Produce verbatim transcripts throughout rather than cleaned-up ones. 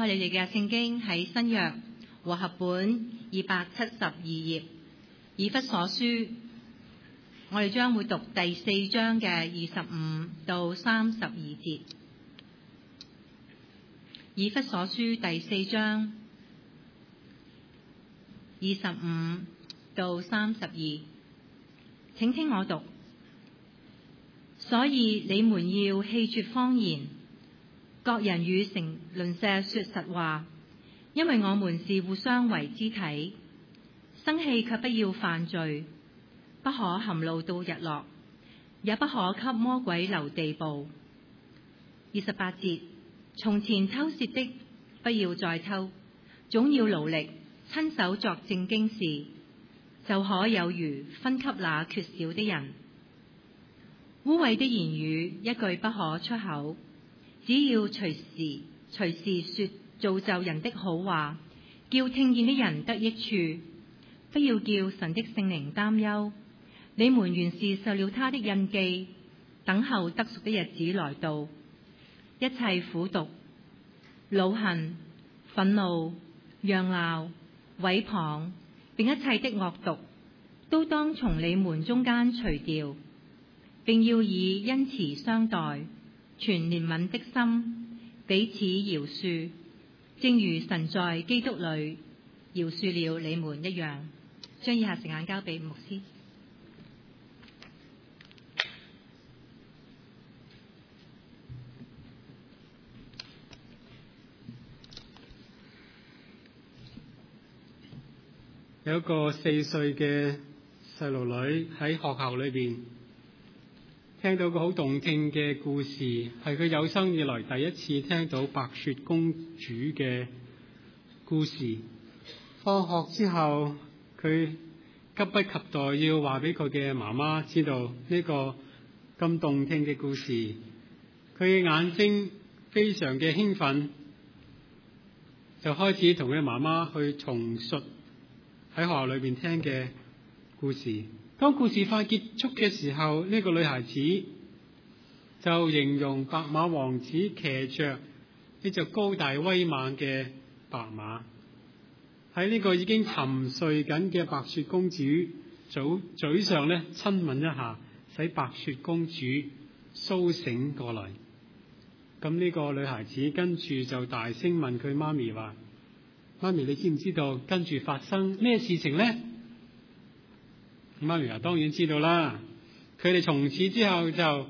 開你哋嘅聖經喺新約和合本二百七十二頁，以弗所書，我哋將會讀第四章嘅二十五到三十二節。以弗所書第四章二十五到三十二，請聽我讀。所以你們要棄絕謊言，各人與鄰舍說實話，因為我們是互相為肢體。生氣卻不要犯罪，不可含怒到日落，也不可給魔鬼留地步。二十八節，從前偷竊的不要再偷，總要勞力親手作正經事，就可有餘分給那缺少的人。污穢的言語一句不可出口，只要隨時隨時說造就人的好話，叫聽見的人得益處。不要叫神的聖靈擔憂，你們原是受了他的印記，等候得贖的日子來到。一切苦毒、惱恨、憤怒、嚷鬧、毀謗，並一切的惡毒，都當從你們中間除掉，並要以恩慈相待，存憐憫的心，彼此饒恕，正如神在基督裏饒恕了你們一樣。將以下時間交俾牧師。 有一個四歲嘅細路女喺學校裏邊聽到個好動聽嘅故事，係佢有生以來第一次聽到白雪公主嘅故事。放學之後，佢急不及待要話俾佢嘅媽媽知道呢個咁動聽嘅故事。佢嘅眼睛非常嘅興奮，就開始同佢媽媽去重述喺學校裏邊聽嘅故事。當故事快結束嘅時候，呢個女孩子就形容白馬王子騎着呢隻高大威猛嘅白馬，喺呢個已經沉睡緊嘅白雪公主嘴嘴上咧親吻一下，使白雪公主蘇醒過來。咁呢個女孩子跟住就大聲問佢媽咪話：媽咪，你知唔知道跟住發生咩事情呢？媽咪話當然知道啦，佢哋從此之後就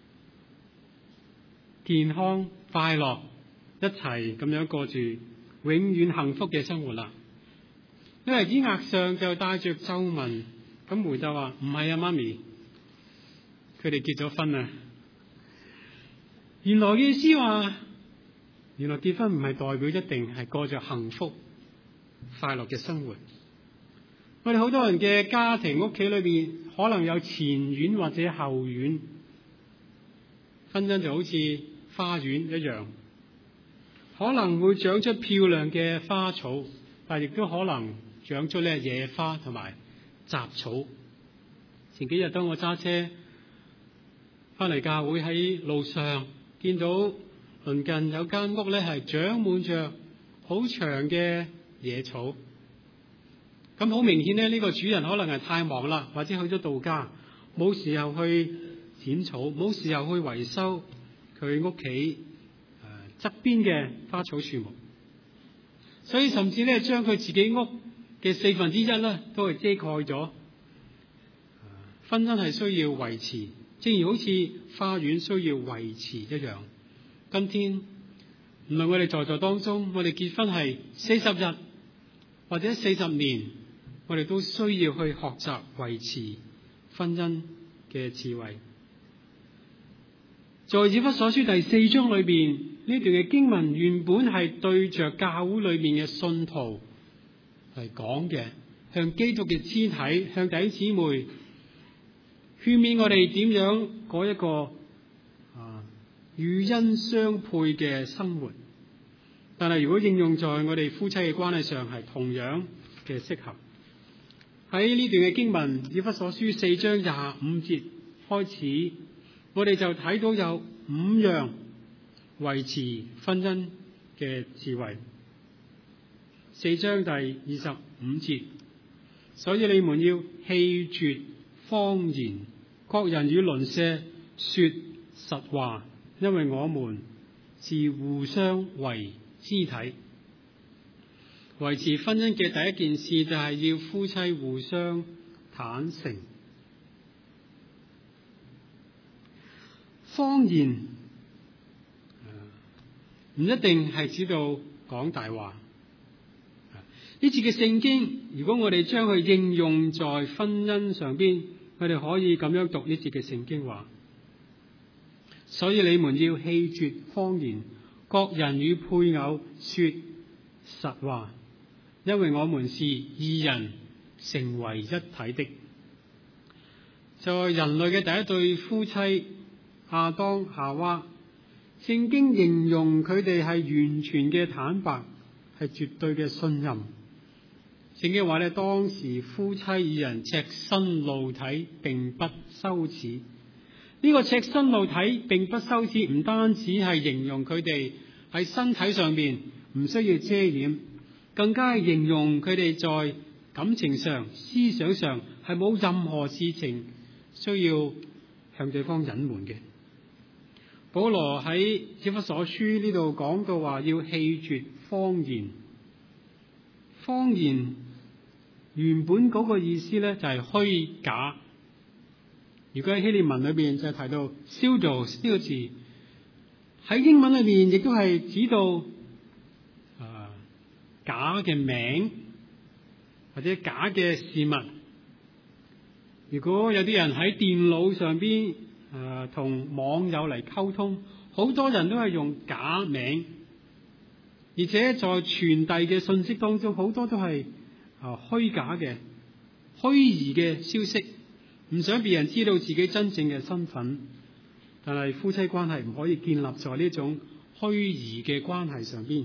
健康快樂一齊咁樣過住永遠幸福嘅生活啦。女孩子額上就帶着皺紋，咁回答話：唔係啊，媽咪，佢哋結咗婚啊。原來嘅意思話，原來結婚唔係代表一定係過着幸福快樂嘅生活。我哋好多人嘅家庭屋企裏邊可能有前院或者後院，婚姻就好似花園一樣，可能會長出漂亮嘅花草，但亦都可能長出咧野花同埋雜草。前幾日當我揸車翻嚟教會，喺路上見到鄰近有間屋咧係長滿着好長嘅野草。咁好明顯咧，呢個主人可能係太忙啦，或者去咗度假，冇時候去剪草，冇時候去維修佢屋企誒側邊嘅花草樹木，所以甚至咧將佢自己屋嘅四分之一咧都係遮蓋咗。婚姻係需要維持，正如好似花園需要維持一樣。今天唔係我哋在座當中，我哋結婚係四十日或者四十年，我哋都需要去學習維持婚姻嘅智慧。在以弗所書第四章裏邊，呢段嘅經文原本係對着教會裏面嘅信徒嚟講嘅，向基督嘅肢體，向弟兄姊妹勸勉我哋點樣過一個啊與恩相配嘅生活。但係如果應用在我哋夫妻嘅關係上，係同樣嘅適合。喺呢段嘅經文，以弗所書四章廿五節開始，我哋就睇到有五樣維持婚姻嘅智慧。四章第二十五節，所以你們要棄絕謊言，各人與鄰舍說實話，因為我們是互相為肢體。維持婚姻嘅第一件事就係要夫妻互相坦誠。謊言唔一定係指到講大話。呢次嘅聖經，如果我哋將佢應用在婚姻上邊，我哋可以咁樣讀呢節嘅聖經話：所以你們要棄絕謊言，各人與配偶說實話，因為我們是二人成為一體的。在人類嘅第一對夫妻亞當夏娃，聖經形容佢哋係完全嘅坦白，係絕對嘅信任。聖經話咧，當時夫妻二人赤身露體，並不羞恥。呢、這個赤身露體並不羞恥，唔單止係形容佢哋喺身體上面唔需要遮掩，更加係形容佢哋在感情上、思想上係冇任何事情需要向對方隱瞞嘅。保羅喺以弗所書呢度講到話，要棄絕謊言。謊言原本嗰個意思咧就係虛假。如果喺希臘文裏邊就係提到 pseudos 呢個字，喺英文裏邊亦都係指到啊假嘅名或者假嘅事物。如果有啲人喺電腦上邊誒同網友嚟溝通，好多人都係用假名，而且在傳遞嘅信息當中，好多都係啊虛假嘅、虛擬嘅消息，唔想別人知道自己真正嘅身份。但係夫妻關係唔可以建立在呢種虛擬嘅關係上邊。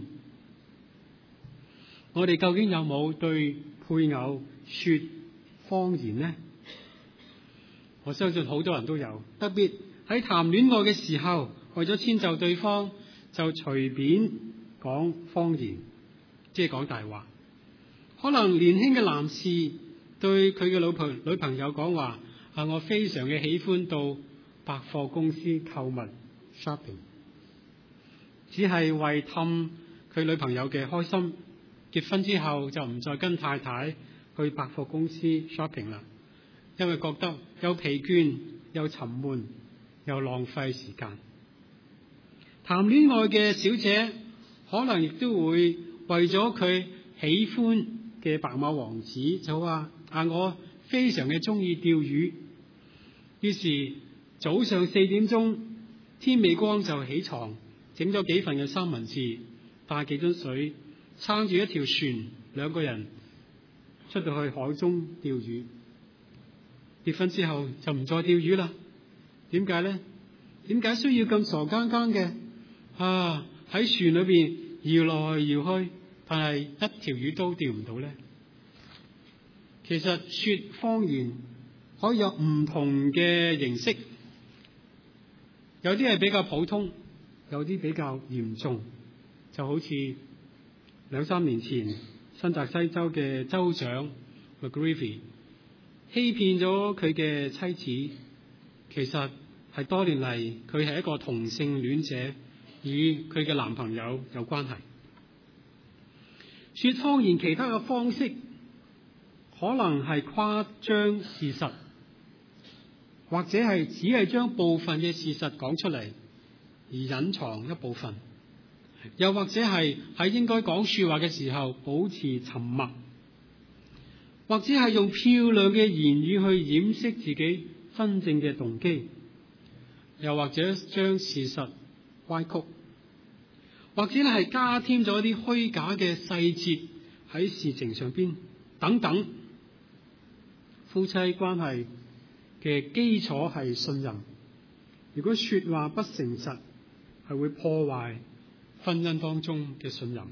我哋究竟有冇對配偶說謊言呢？我相信好多人都有，特別喺談戀愛嘅時候，為咗遷就對方，就隨便講謊言，即係講大話。可能年輕嘅男士對佢嘅老婆女朋友講話：啊，我非常嘅喜歡到百貨公司購物 shopping， 只係為氹佢女朋友嘅開心。結婚之後就唔再跟太太去百貨公司 shopping 啦，因為覺得又疲倦又沉悶又浪費時間。談戀愛嘅小姐可能亦都會為咗佢喜歡嘅白馬王子就話：啊，我非常嘅中意釣魚。於是早上四點鐘天未光就起床，整咗幾份嘅三文治，帶幾樽水，撐住一條船，兩個人出到去海中釣魚。結婚之後就唔再釣魚啦。點解呢？點解需要咁傻更更嘅啊喺船裏邊搖來搖去，但係一條魚都釣唔到呢？其實說謊言可以有唔同嘅形式，有啲係比較普通，有啲比較嚴重。就好似兩三年前新澤西州嘅州長 McGreevey 欺騙咗佢嘅妻子，其實係多年嚟佢係一個同性戀者，與佢嘅男朋友有關係。說謊言其他嘅方式可能係誇張事實，或者係只係將部分嘅事實講出嚟，而隱藏一部分，又或者係喺應該講說話嘅時候保持沉默，或者係用漂亮嘅言語去掩飾自己真正嘅動機，又或者將事實歪曲，或者係加添咗一啲虛假嘅細節喺事情上邊等等。夫妻關係嘅基礎係信任，如果說話不誠實，係會破壞婚姻當中嘅信任。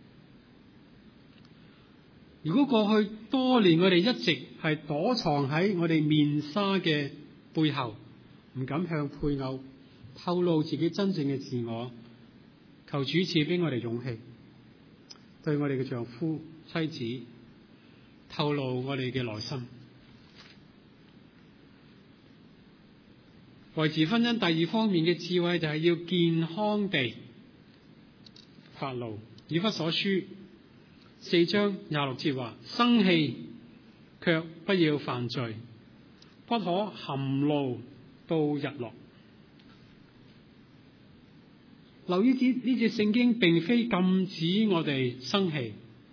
如果過去多年我哋一直係躲藏喺我哋面紗嘅背後，唔敢向配偶透露自己真正嘅自我， 求主賜俾我哋勇氣，對我哋嘅丈夫妻子透露我哋嘅內心。維持婚姻第二方面嘅智慧就係要健康地發怒。以弗所書四章廿六節話：生氣卻不要犯罪，不可含怒到日落。留意呢呢節聖經並非禁止我哋生氣，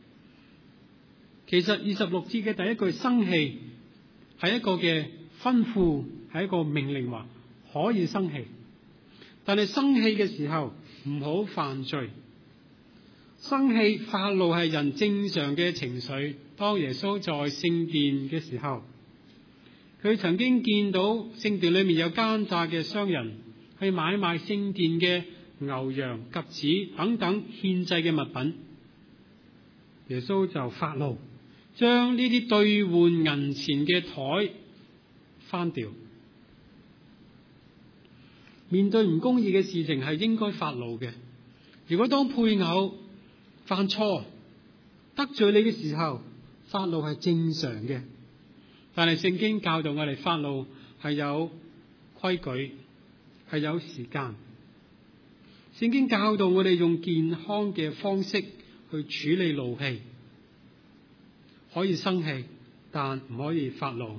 其實二十六節嘅第一句生氣係一個嘅吩咐，係一個命令，話可以生氣，但係生氣嘅時候唔好犯罪。生氣發怒係人正常嘅情緒。當耶穌在聖殿嘅時候，佢曾經見到聖殿裏面有奸詐嘅商人去買賣聖殿嘅牛羊鴿子等等獻祭嘅物品，耶穌就發怒，將呢啲兌換銀錢嘅台翻掉。面對唔公義嘅事情係應該發怒嘅。如果當配偶犯錯得罪你嘅時候，發怒係正常嘅，但係聖經教導我哋發怒係有規矩，係有時間。聖經教導我哋用健康嘅方式去處理怒氣，可以生氣，但唔可以發怒；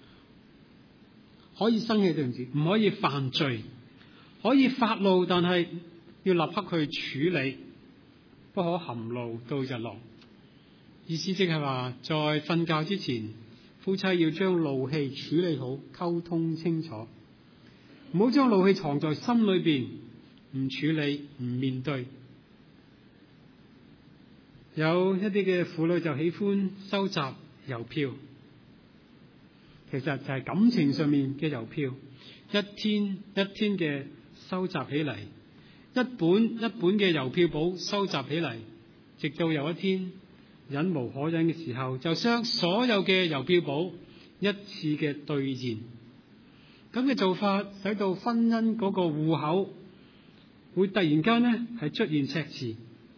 可以生氣，對唔住，唔可以犯罪；可以發怒，但係要立刻去處理，不可含怒到日落。意思即係話，在瞓覺之前，夫妻要將怒氣處理好，溝通清楚，唔好將怒氣藏在心裏邊，唔處理，唔面對。有一啲嘅婦女就喜歡收集郵票，其實就係感情上面嘅郵票，一天一天嘅收集起嚟，一本一本嘅郵票簿收集起嚟，直到有一天忍無可忍嘅時候，就將所有嘅郵票簿一次嘅兌現。咁嘅做法使到婚姻嗰個戶口會突然間呢係出現赤字。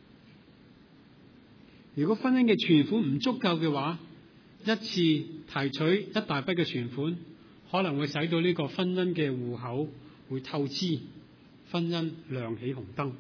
如果婚姻嘅存款唔足夠嘅話，一次提取一大筆嘅存款，可能會使到呢個婚姻嘅戶口會透支，婚姻亮起紅燈。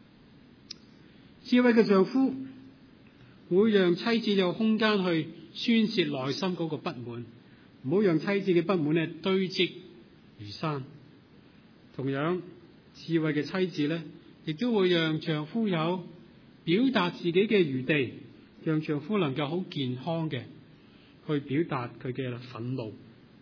智慧嘅丈夫會讓妻子有空間去宣泄內心嗰個不滿，唔好讓妻子嘅不滿咧堆積如山。同樣，智慧嘅妻子咧，亦都會讓丈夫有表達自己嘅餘地，讓丈夫能夠好健康嘅去表達佢嘅憤怒。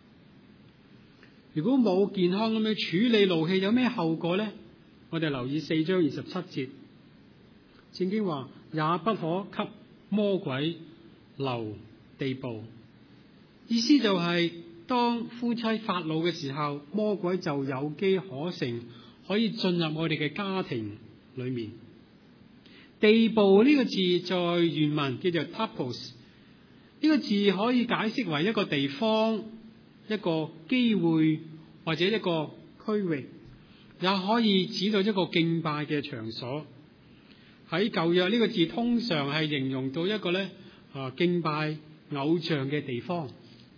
如果冇健康咁樣處理怒氣，有咩後果咧？我哋留意四章二十七節，聖經話：也不可給魔鬼留地步。意思就係、是、當夫妻發怒嘅時候，魔鬼就有機可乘，可以進入我哋嘅家庭裏面。地步呢個字在原文叫做 topos， 呢個字可以解釋為一個地方、一個機會或者一個區域，也可以指到一個敬拜嘅場所。喺舊約呢個字通常係形容到一個咧啊敬拜偶像嘅地方。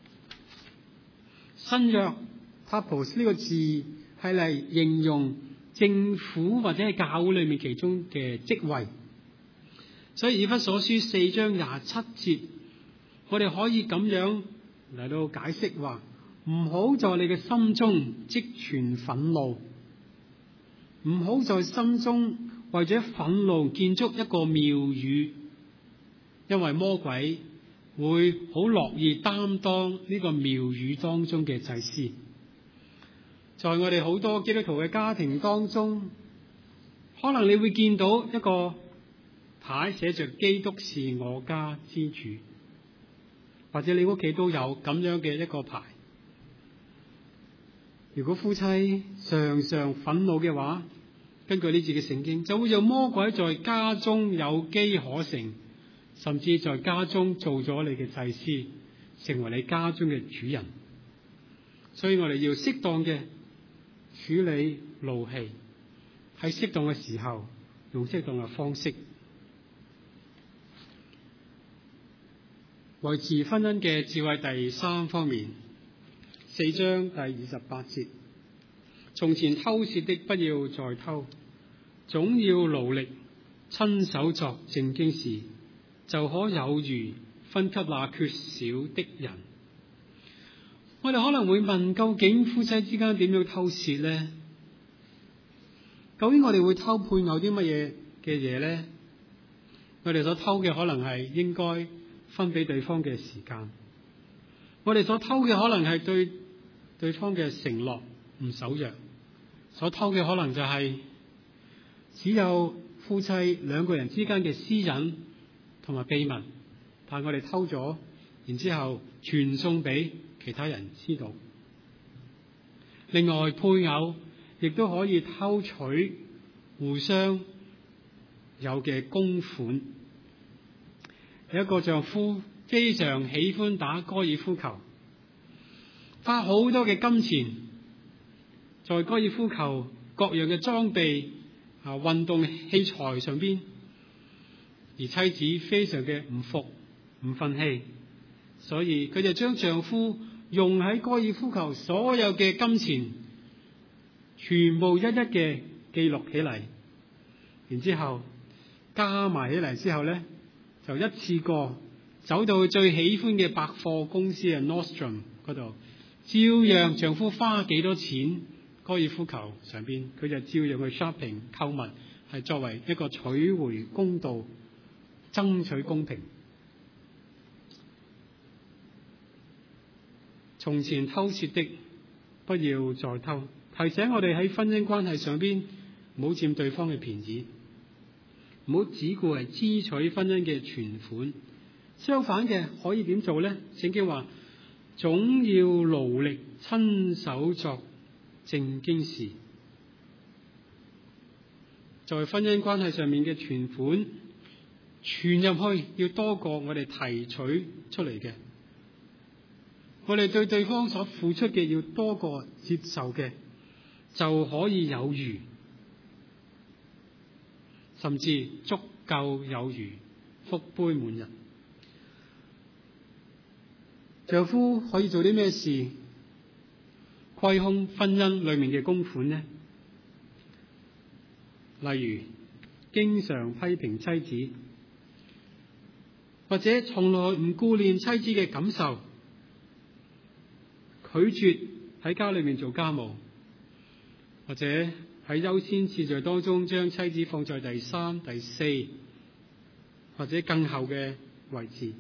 新約 topos 呢個字係嚟形容政府或者係教會裏面其中嘅職位。所以以弗所書四章廿七節，我哋可以咁樣嚟到解釋話：唔好在你嘅心中積存憤怒，唔好在心中為咗憤怒建築一個廟宇，因為魔鬼會好樂意擔當呢個廟宇當中嘅祭司。在我哋好多基督徒嘅家庭當中，可能你會見到一個牌寫着基督是我家之主，或者你屋企都有咁樣嘅一個牌。如果夫妻常常憤怒嘅話，根據呢節嘅聖經，就會有魔鬼在家中有機可乘，甚至在家中做咗你嘅祭司，成為你家中嘅主人。所以我哋要適當嘅處理怒氣，喺適當嘅時候用適當嘅方式。維持婚姻嘅智慧第三方面，四章第二十八節：從前偷竊的不要再偷，總要勞力親手作正經事，就可有餘分給那缺少的人。我哋可能會問，究竟夫妻之間點樣偷竊呢？究竟我哋會偷配偶啲乜嘢嘅嘢呢？我哋所偷嘅可能係應該分俾對方嘅時間，我哋所偷嘅可能係對對方嘅承諾唔守約，所偷嘅可能就係只有夫妻兩個人之間嘅私隱同埋秘密，但我哋偷咗，然之後傳送俾其他人知道。另外，配偶亦都可以偷取互相有嘅供款。有一個丈夫非常喜歡打高爾夫球，花好多嘅金錢在高爾夫球各樣嘅裝備啊、運動器材上邊，而妻子非常嘅唔服唔忿氣，所以佢就將丈夫用喺高爾夫球所有嘅金錢全部一一嘅記錄起嚟，然之後加埋起嚟之後咧，就一次過走到最喜歡嘅百貨公司嘅 Nordstrom 嗰度，照樣丈夫花幾多錢高爾夫球上邊，佢就照樣去 shopping 購物，係作為一個取回公道、爭取公平。從前偷竊的不要再偷，提醒我哋喺婚姻關係上邊唔好佔對方嘅便宜，唔好只顧係支取婚姻嘅存款。相反嘅可以點做呢？聖經話總要勞力親手作正經事。在婚姻關係上面嘅存款存入去要多過我哋提取出嚟嘅，我哋對對方所付出嘅要多過接受嘅，就可以有餘，甚至足夠有餘，福杯滿溢。丈夫可以做啲咩事虧空婚姻裏面嘅公款呢？例如經常批評妻子，或者從來唔顧念妻子嘅感受，拒絕喺家裏面做家務，或者喺優先次序當中將妻子放在第三、第四或者更後嘅位置，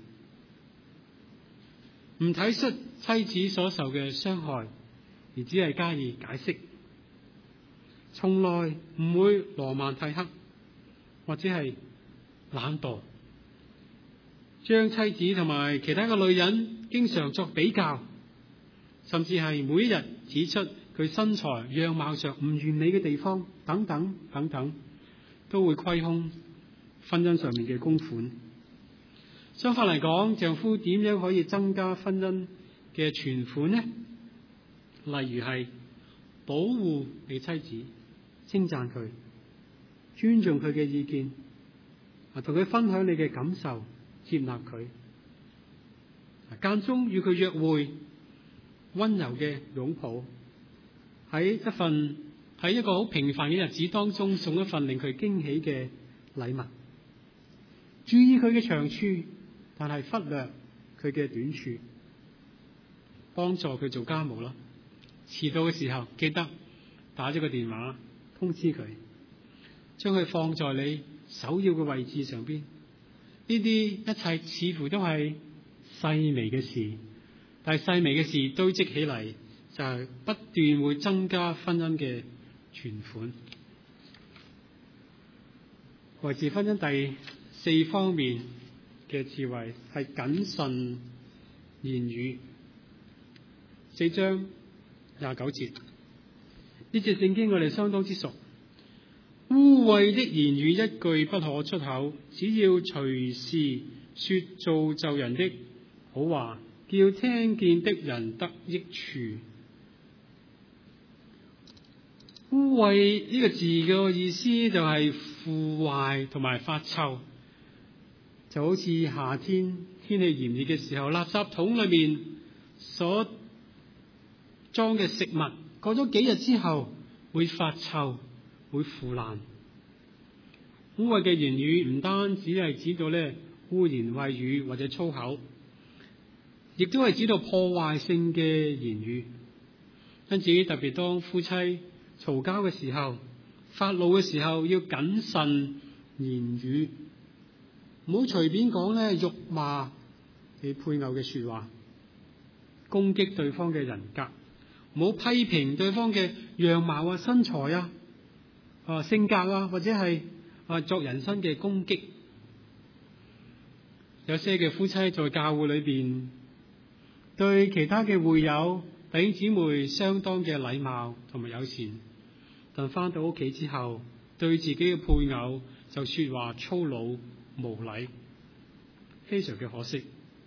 唔體恤妻子所受嘅傷害，而只係加以解釋，從來唔會羅曼蒂克或者係懶惰，將妻子同埋其他嘅女人經常作比較，甚至係每一日指出佢身材樣貌上唔完美嘅地方，等等等等，都會虧空婚姻上面嘅公款。相反嚟講，丈夫點樣可以增加婚姻嘅存款呢？例如係保護你妻子，稱讚佢，尊重佢嘅意見，啊，同佢分享你嘅感受，接納佢，間中與佢約會，溫柔嘅擁抱，喺一份喺一個好平凡嘅日子當中送一份令佢驚喜嘅禮物，注意佢嘅長處，但係忽略佢嘅短處，幫助佢做家務啦。遲到嘅時候記得打咗個電話通知佢，將佢放在你首要嘅位置上邊。呢啲一切似乎都係細微嘅事，但係細微嘅事堆積起嚟，就係不斷會增加婚姻嘅存款。維持婚姻第四方面嘅智慧係謹慎言語。四章廿九節，呢節聖經我哋相當之熟。污穢的言語一句不可出口，只要隨時說造就人的好話，叫聽見的人得益處。 污穢呢個字嘅意思就係腐壞同埋發臭，就好似夏天天氣炎熱嘅時候，垃圾桶裏面所裝嘅食物，過咗幾日之後會發臭，會腐爛。污穢嘅言語唔單止係指到咧污言穢語或者粗口，亦都係指到破壞性嘅言語。因此特別當夫妻嘈交嘅時候，發怒嘅時候，要謹慎言語，唔好隨便講咧辱罵你配偶嘅說話，攻擊對方嘅人格，唔好批評對方嘅樣貌啊、身材啊、啊性格啊，或者係啊作人身嘅攻擊。有些嘅夫妻在教會裏邊對其他嘅會友弟兄姊妹相當嘅禮貌同埋友善，但翻到屋企之後，對自己嘅配偶就說話粗魯無禮，非常嘅可惜。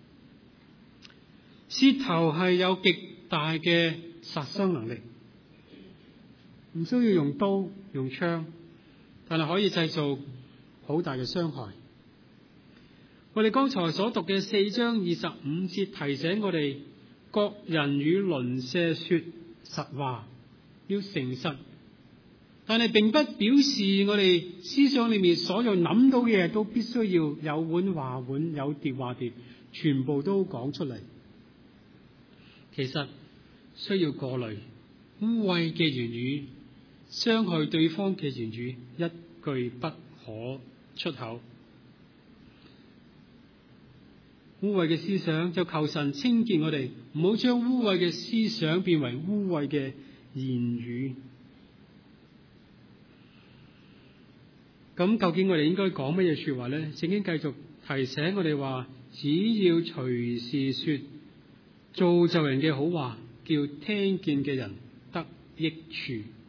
舌頭係有極大嘅殺傷能力，唔需要用刀用槍，但係可以製造好大嘅傷害。我哋剛才所讀嘅四章二十五節提醒我哋，各人與鄰舍說實話，要誠實，但係並不表示我哋思想裏面所有諗到嘅嘢都必須要有碗話碗，有碟話碟，全部都講出嚟。其實需要過濾污穢嘅言語，傷害對方嘅言語，一句不可出口。污穢嘅思想就求神清潔我哋，唔好將污穢嘅思想變為污穢嘅言語。咁究竟我哋應該講乜嘢說話呢？聖經繼續提醒我哋話，只要隨時說造就人嘅好話，叫聽見嘅人得益處。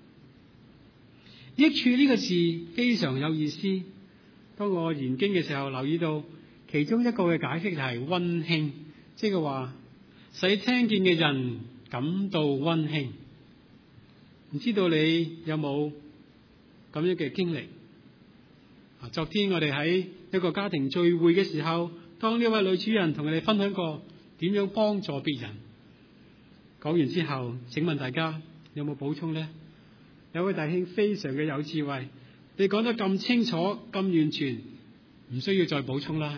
益處呢個字非常有意思。當我研經嘅時候，留意到其中一個嘅解釋就係溫馨，即係話使聽見嘅人感到溫馨。唔知道你有冇咁樣嘅經歷？啊，昨天我哋喺一個家庭聚會嘅時候，當呢位女主人同我哋分享過點樣幫助別人，講完之後，請問大家有冇補充呢？有位弟兄非常嘅有智慧，你講得咁清楚、咁完全，唔需要再補充啦。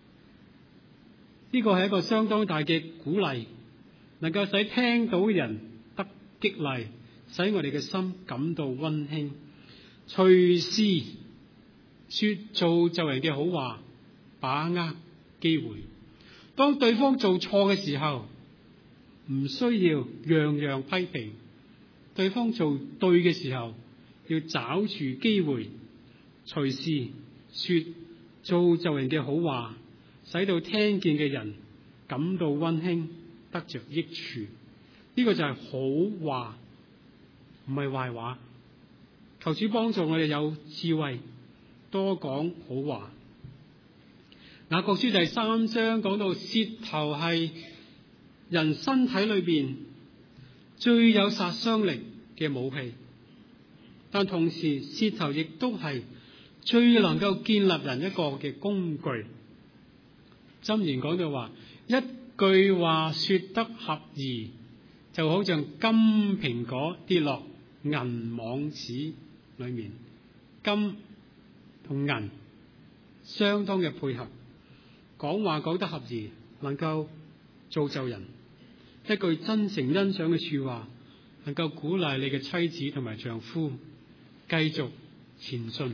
呢個係一個相當大嘅鼓勵，能夠使聽到嘅人得激勵，使我哋嘅心感到溫馨。隨時說造就人嘅好話，把握機會。當對方做錯嘅時候，唔需要樣樣批評；對方做對嘅時候，要抓住機會，隨時說造就人嘅好話，使到聽見嘅人感到溫馨，得着益處。呢個就係好話，唔係壞話。求主幫助我哋有智慧，多講好話。雅各書第三章講到，舌頭係人身體裏邊最有殺傷力嘅武器，但同時舌頭亦都係最能夠建立人一個嘅工具。箴言講到話，一句話說得合宜，就好像金蘋果跌落銀網子裏面。金同銀相當嘅配合，講話講得合宜，能夠造就人。一句真誠欣賞嘅說話，能夠鼓勵你嘅妻子同埋丈夫繼續前進。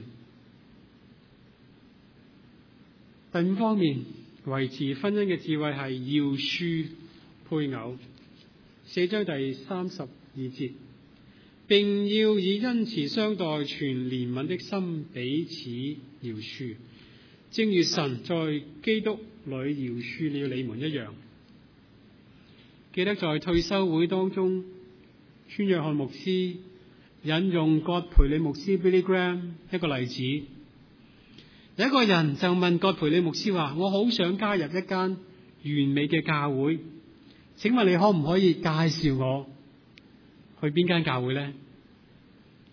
第五方面，維持婚姻嘅智慧係饒恕配偶。四章第三十二節，並要以恩慈相待，存憐憫的心彼此饒恕，正如神在基督裏饒恕了你們一樣。記得在退休會當中，孫約翰牧師引用葛培理牧師 Billy Graham 一個例子。有一個人就問葛培理牧師話：我好想加入一間完美嘅教會，請問你可唔可以介紹我去邊間教會呢？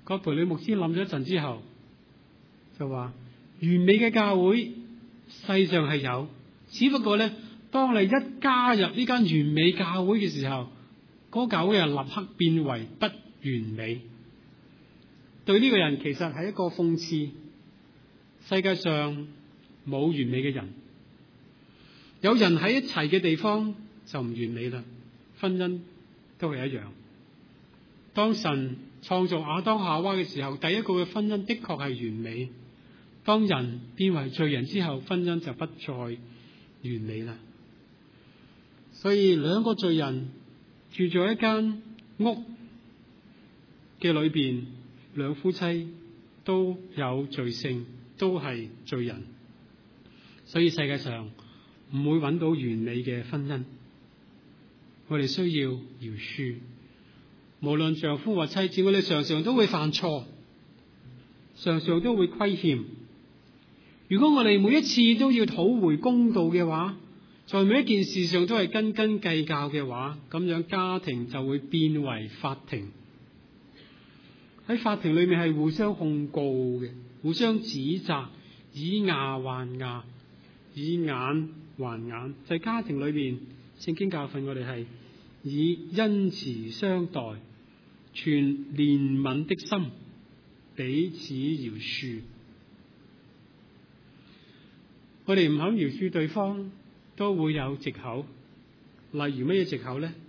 個培理牧師諗咗一陣之後，就話完美嘅教會世上係有，只不過咧，當你一加入呢間完美教會嘅時候，嗰、那個、教會就立刻變為不完美。對呢個人其實係一個諷刺，世界上冇完美嘅人，有人喺一齊嘅地方就唔完美啦。婚姻都係一樣。當神創造亞當夏娃嘅時候，第一個嘅婚姻的確係完美。當人變為罪人之後，婚姻就不再完美啦。所以兩個罪人住在一間屋嘅裏邊，兩夫妻都有罪性，都係罪人。所以世界上唔會揾到完美嘅婚姻。我哋需要饒恕，無論丈夫或妻子，我哋常常都會犯錯，常常都會虧欠。如果我哋每一次都要討回公道嘅話，在每一件事上都係斤斤計較嘅話，咁樣家庭就會變為法庭。喺法庭裏面係互相控告嘅，互相指責，以牙還牙，以眼還眼。就係家庭裏面，聖經教訓我哋係以恩慈相待，存憐憫的心，彼此饒恕。我哋唔肯饒恕對方，都會有藉口。例如乜嘢藉口呢？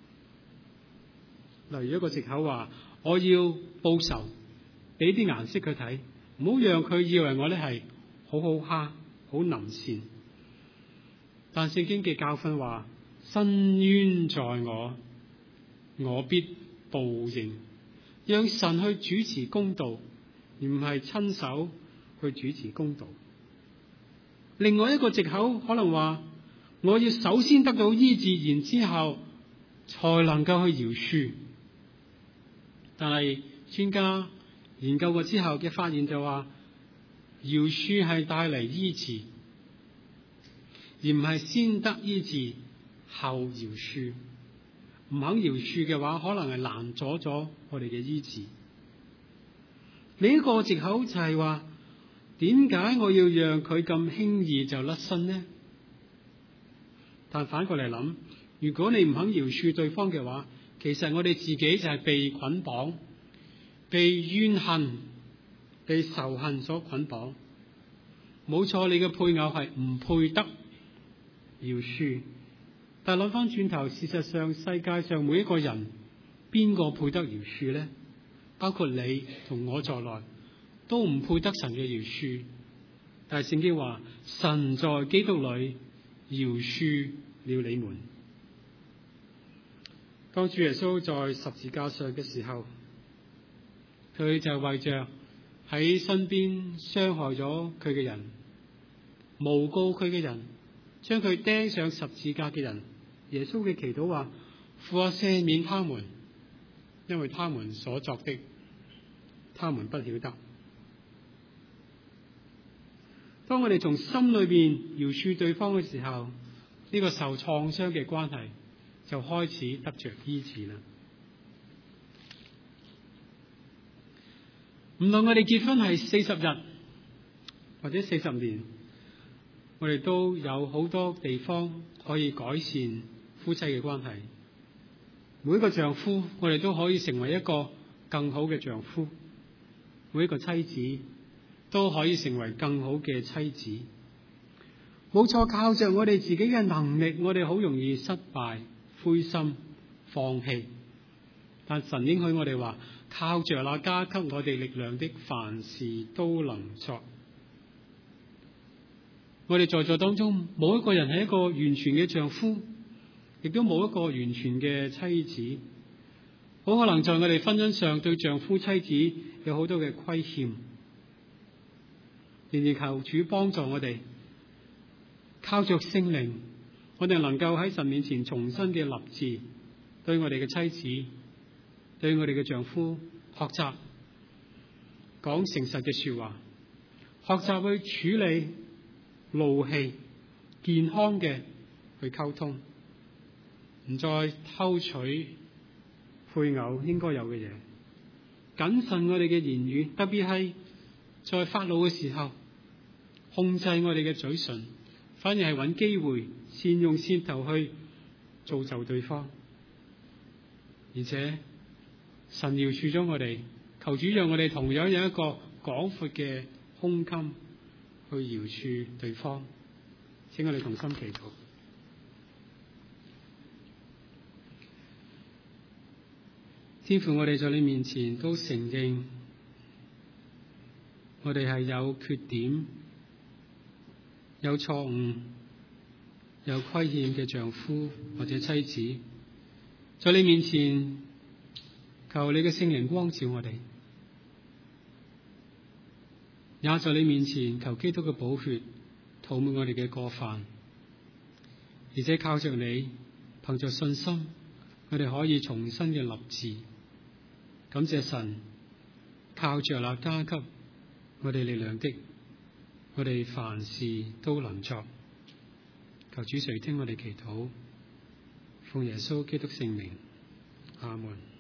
例如一個藉口話，我要報仇，俾啲顏色佢睇，唔好讓佢以為我咧係好好蝦、好腍善。但聖經嘅教訓話，伸冤在我，我必報應。讓神去主持公道，而唔係親手去主持公道。另外一個藉口可能話，我要首先得到醫治，然之後才能夠去饒恕。但係專家研究過之後嘅發現就話，饒恕係帶嚟醫治，而唔係先得醫治後饒恕。唔肯饒恕嘅話，可能係攔阻咗我哋嘅醫治。另一個藉口就係話，點解我要讓佢咁輕易就甩身呢？但反過嚟諗，如果你唔肯饒恕對方嘅話，其實我哋自己就係被捆綁、被怨恨、被仇恨所捆綁。冇錯，你嘅配偶係唔配得饒恕。但諗翻轉頭，事實上世界上每一個人，邊個配得饒恕呢？包括你同我在內，都唔配得神嘅饒恕。但係聖經話，神在基督裏饒恕了你們。當主耶穌在十字架上嘅時候，佢就為着喺身邊傷害咗佢嘅人、誣告佢嘅人、將佢釘上十字架嘅人，耶穌嘅祈禱話，父啊，赦免他們，因為他們所作的，他們不曉得。當我哋從心裏邊饒恕對方嘅時候，呢個受創傷嘅關係就開始得着醫治啦。唔論我哋結婚係四十日或者四十年，我哋都有好多地方可以改善夫妻嘅關係。每一個丈夫，我哋都可以成為一個更好嘅丈夫；每一個妻子都可以成為更好嘅妻子。冇錯，靠着我哋自己嘅能力，我哋好容易失敗、灰心、放棄。但神應許我哋話，靠着那加給我哋力量的，凡事都能作。我哋在座當中冇一個人係一個完全嘅丈夫，亦都冇一個完全嘅妻子。好可能在我哋婚姻上對丈夫妻子有好多嘅虧欠，然而求主幫助我哋，靠着聖靈，我哋能夠喺神面前重新嘅立志，對我哋嘅妻子，對我哋嘅丈夫學習講誠實嘅說話，學習去處理怒氣，健康嘅去溝通，唔再偷取配偶應該有嘅嘢， 謹慎我哋嘅言語，特別係在發怒嘅時候，控制我哋嘅嘴唇，反而係揾機會善用舌頭去造就對方。而且神饒恕咗我哋，求主讓我哋同樣有一個廣闊嘅胸襟去饒恕對方。請我哋同心祈禱。天父，我哋在你面前都承認，我哋係有缺點、有錯誤、有虧欠嘅丈夫或者妻子，在你面前求你嘅聖靈光照我哋，也在你面前求基督嘅寶血塗抹我哋嘅過犯，而且靠着你，憑着信心，我哋可以重新嘅立志。感謝神，靠着那加給我哋力量的，我哋凡事都能作。求主垂聽我哋祈禱，奉耶穌基督聖名，阿門。